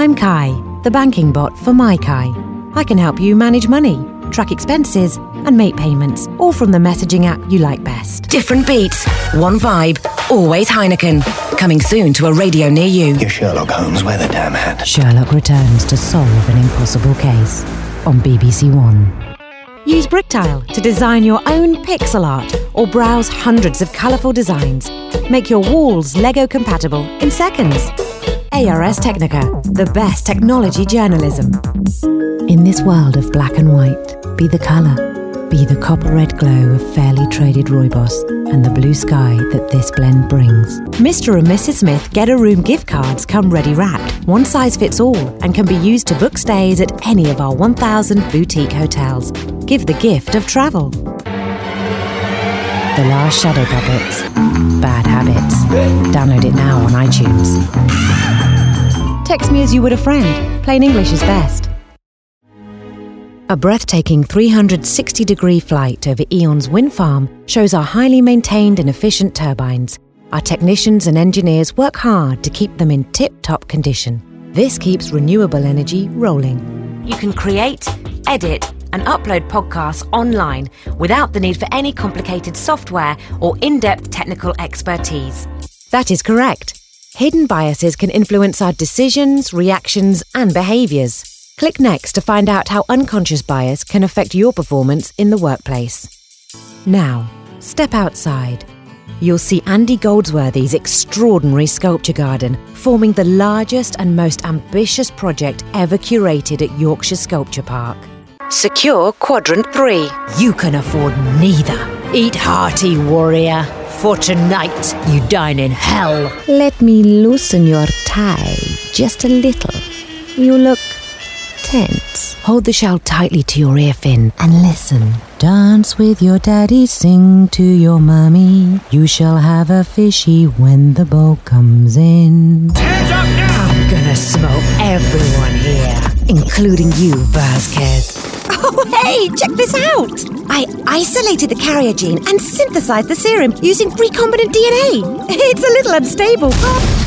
I'm Kai, the banking bot for MyKai. I can help you manage money, track expenses, and make payments, all from the messaging app you like best. Different beats, one vibe, always Heineken. Coming soon to a radio near you. You're Sherlock Holmes, wear the damn hat. Sherlock returns to solve an impossible case on BBC One. Use Bricktile to design your own pixel art or browse hundreds of colourful designs. Make your walls Lego compatible in seconds. ARS Technica, the best technology journalism. In this world of black and white, be the colour. Be the copper red glow of fairly traded Rooibos and the blue sky that this blend brings. Mr. and Mrs. Smith Get a Room gift cards come ready wrapped. One size fits all and can be used to book stays at any of our 1,000 boutique hotels. Give the gift of travel. The Last Shadow Puppets. Bad Habits. Download it now on iTunes. Text me as you would a friend. Plain English is best. A breathtaking 360-degree flight over Eon's wind farm shows our highly maintained and efficient turbines. Our technicians and engineers work hard to keep them in tip-top condition. This keeps renewable energy rolling. You can create, edit, and upload podcasts online without the need for any complicated software or in-depth technical expertise. That is correct. Hidden biases can influence our decisions, reactions, and behaviours. Click next to find out how unconscious bias can affect your performance in the workplace. Now, step outside. You'll see Andy Goldsworthy's extraordinary sculpture garden, forming the largest and most ambitious project ever curated at Yorkshire Sculpture Park. Secure Quadrant 3. You can afford neither. Eat hearty, warrior. For tonight, you dine in hell. Let me loosen your tie just a little. You look tense. Hold the shell tightly to your ear fin and listen. Dance with your daddy, sing to your mummy. You shall have a fishy when the bowl comes in. Hands up now! I'm gonna smoke everyone here, including you, Vasquez. Oh, hey, check this out! I isolated the carrier gene and synthesized the serum using recombinant DNA. It's a little unstable, but